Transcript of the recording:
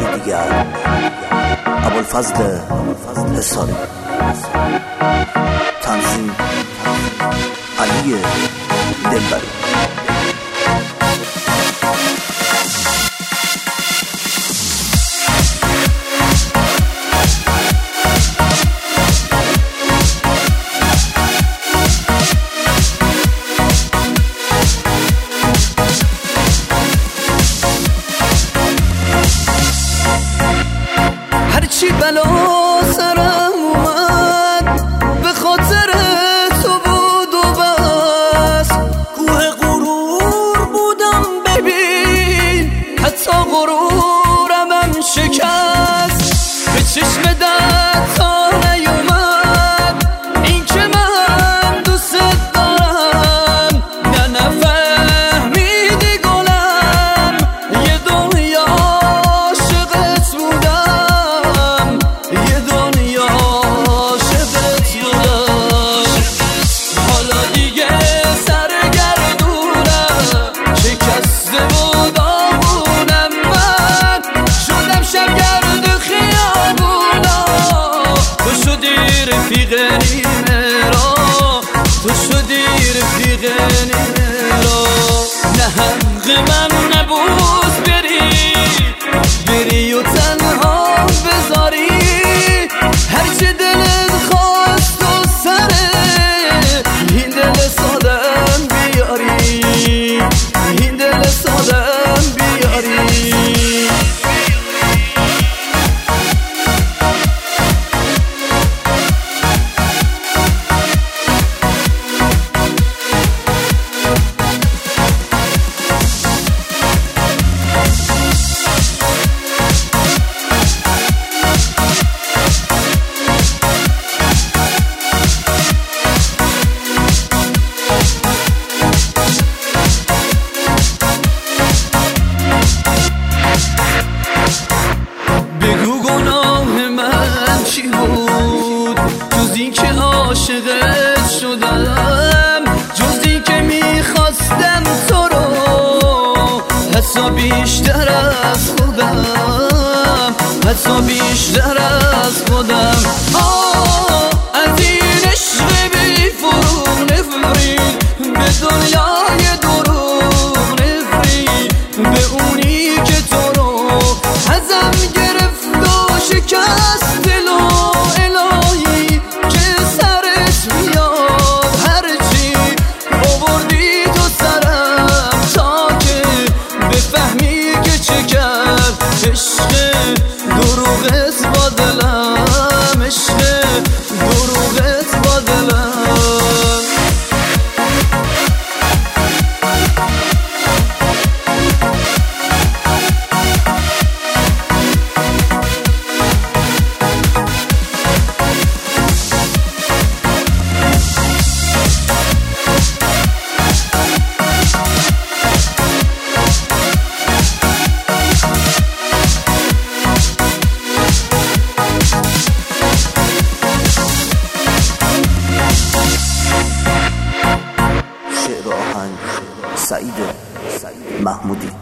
باری دیگر ابوالفضل حصاری، تنظیم علی دلبری. هرچی بلا سرم اومد به خاطر تو بود و بس، کوه غرور بودم ببین، حتی غرورم هم شکست. به چشم درد تا نیومد این که من دوست دارم، نه نفهمیدی گلم یه دنیا عاشقت بودم، یه دنیا عاشقت بودم. حالا دیگه سرگردونم، شکسته و داغونم، من شدم شبگرد خیابونا، تو شدی رفیق نیمه را، تو شدی رفیق نیمه را. نه حق من نبود بری و تنها بذاری، هرچه دلت خواست و سره این دل سادم بیاری، این دل سادم بیاری. بگو گناه من چی بود جز این که عاشقت شدم، جز این که میخواستم تو رو حتی بیشتر از خودم، حتی بیشتر از خودم. از این عشق بی فرو نفرین، به دنیای دروغ نفرین، به اونی که تو رو ازم گرفت و شکست دل و الهی که سرت میاد، هرچی آوردی تو سرم تا که بفهمی که چه کرد عشق دروغت با دلم، عشق دروغت با دلم. شعر و آهنگ سعید محمودی.